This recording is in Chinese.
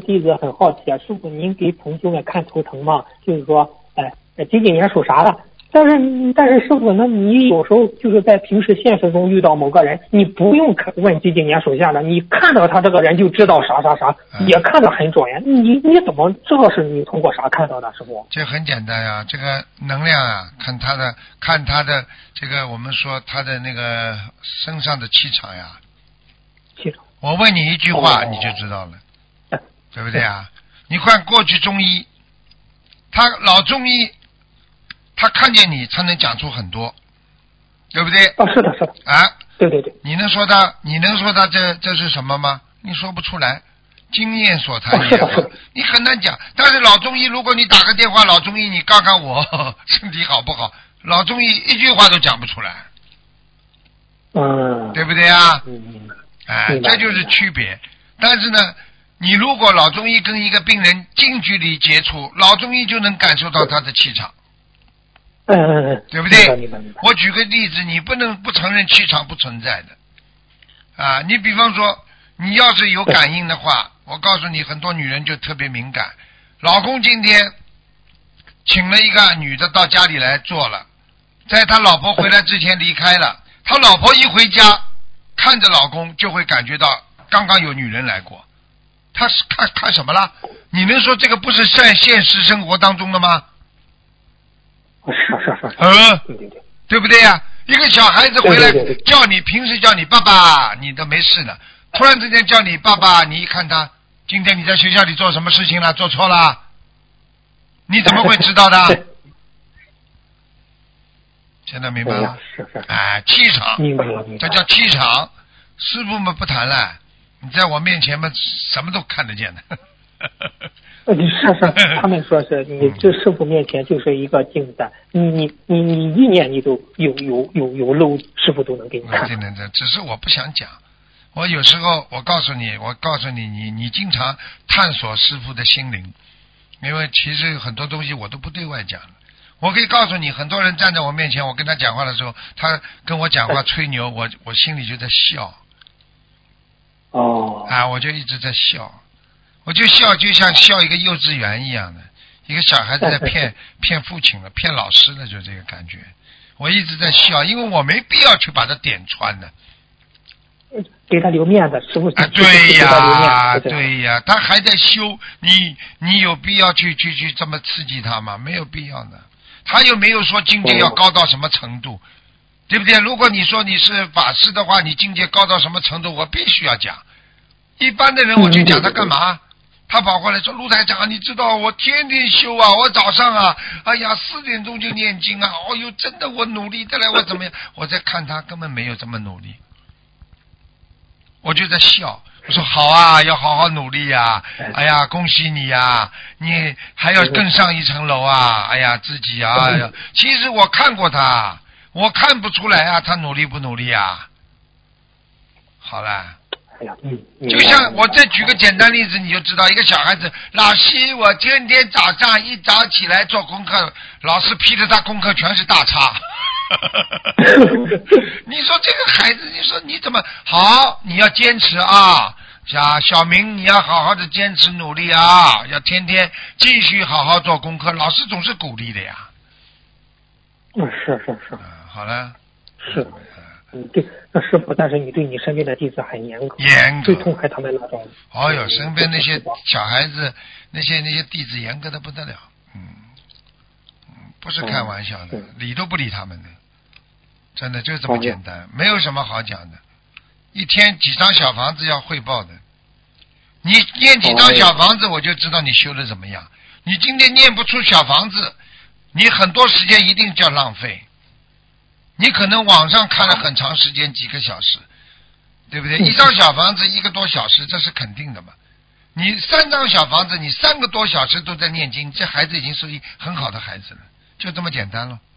弟子很好奇啊，师傅您给同修们看图腾嘛，就是说，几几年属啥的？但是师傅，那你有时候就是在平时现实中遇到某个人，你不用问几几年属下的，你看到他这个人就知道啥啥啥，也看得很准呀。你怎么知道是你通过啥看到的，师傅？ 这很简单呀，这个能量啊，看他的这个我们说他的那个身上的气场呀。 气场。 我问你一句话，你就知道了，对不对啊？你看过去中医，他老中医。他看见你，他能讲出很多，对不对？ 是的，是的。 啊， 对对对。 你能说他这是什么吗？你说不出来，经验所谈也好，你很难讲。但是老中医，如果你打个电话，老中医，你看看我身体好不好？老中医一句话都讲不出来，对不对啊？这就是区别。但是呢，你如果老中医跟一个病人近距离接触，老中医就能感受到他的气场。对不对？我举个例子，你不能不承认气场不存在的啊！你比方说，你要是有感应的话，我告诉你，很多女人就特别敏感。老公今天请了一个女的到家里来做了，在他老婆回来之前离开了，他老婆一回家，看着老公就会感觉到刚刚有女人来过。他是看什么了？你能说这个不是在现实生活当中的吗？ 是， 对不对呀？一个小孩子回来叫你，平时叫你爸爸，你都没事的，突然之间叫你爸爸，你一看他，今天你在学校里做什么事情了？做错了，你怎么会知道的？现在明白了？气场，这叫气场。师傅们不谈了，你在我面前嘛，什么都看得见的。 是，他们说是你这师傅面前就是一个镜子，你一念你都有漏，师傅都能给你看。 只是我不想讲，我有时候我告诉你，你经常探索师傅的心灵，因为其实很多东西我都不对外讲的。我可以告诉你，很多人站在我面前，我跟他讲话的时候，他跟我讲话吹牛，我心里就在笑。我就一直在笑。我就笑，就像笑一个幼稚园一样的，一个小孩子在骗父亲了，骗老师了，就这个感觉。我一直在笑，因为我没必要去把他点穿的。 给他留面子，师傅。 对呀，他还在修，你有必要去这么刺激他吗？没有必要的。他又没有说境界要高到什么程度，对不对？如果你说你是法师的话，你境界高到什么程度，我必须要讲。一般的人我去讲他干嘛？他跑过来说：“陆台长，你知道我天天修啊，我早上啊4点钟就念经啊，真的我努力的来，我怎么样？”我在看他根本没有这么努力，我就在笑。我说：“好啊，要好好努力呀！恭喜你呀！你还要更上一层楼啊！自己啊！其实我看过他，我看不出来啊，他努力不努力啊？好了。”就像我再举个简单例子，你就知道，一个小孩子，老师，我天天早上一早起来做功课，老师批的他功课全是大叉。你说这个孩子，你说你怎么好？你要坚持啊！小明，你要好好的坚持努力啊！要天天继续好好做功课，老师总是鼓励的呀。 是。 好了。 是。对，那师傅，但是你对你身边的弟子很严格，最痛恨他们那种。 身边那些小孩子，那些弟子严格的不得了，不是开玩笑的，理都不理他们的，真的就这么简单，没有什么好讲的。一天几张小房子要汇报的，你念几张小房子，我就知道你修的怎么样。你今天念不出小房子，你很多时间一定叫浪费。你可能网上看了很长时间，几个小时，对不对？一张小房子1个多小时，这是肯定的嘛。你3张小房子，你3个多小时都在念经，这孩子已经是很好的孩子了，就这么简单了。